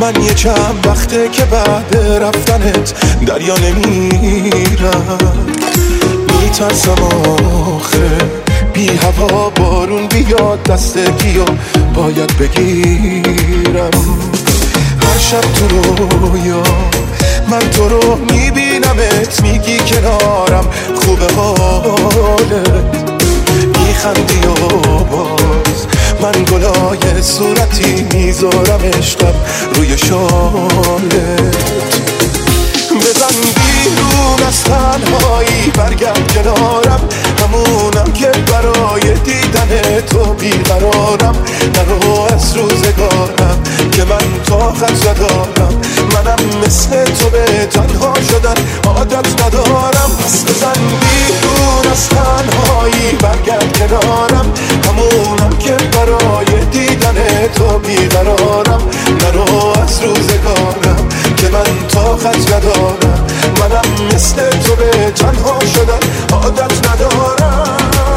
من یه چند وقته که بعد رفتنت دریا نمیرم، میترسم آخه بی هوا بارون بیاد دست گیو باید بگیرم. هر شب تو رویا من تو رو میبینمت، میگی کنارم خوبه حالت، میخندی و باز من گلای صورتی میذارم عشقم روی شالت. بزن بیرون از تنهایی برگرد کنارم، همونم که برای دیدن تو بیقرارم. نرو از روزگارم که من طاقت ندارم، منم مثل تو به تنها شدن عادت ندارم. پس بزن بیرون از تنهایی برگرد کنارم، همونم که برای دیدن تو بیقرارم. نرو از روزگارم که من طاقت ندارم، منم مثل تو به تنها شدن عادت ندارم.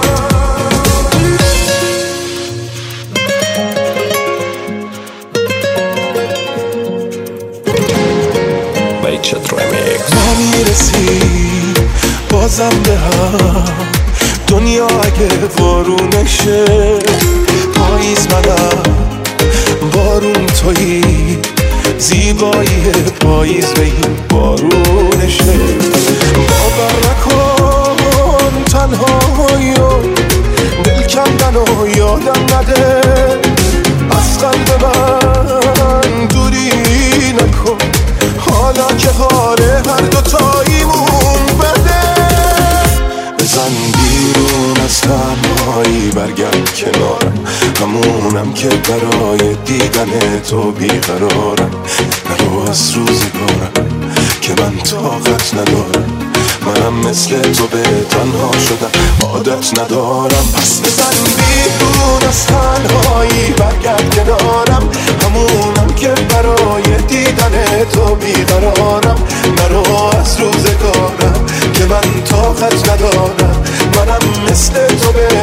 ما میرسیم بازم به هم، دنیا اگه بارونشه، پاییز منم بارون تویی، زیبایی پاییز به این بارونشه. باور نکن تنهایی و دل کندن و یادم نده، از قلب من دوری نکن، حالا که حال هر دوتاییمون بده. بزن بیرون از تنهایی برگرد کنارم، همونم که برای دیدن تو بیقرارم. نرو از روزگارم که من طاقت ندارم، منم مثل تو به تنها شدن عادت ندارم. پس بزن بیرون از تنهایی برگرد کنارم، همونم که برای دیدن تو بیقرارم. نرو از روزگارم که من طاقت ندارم، منم مثل تو به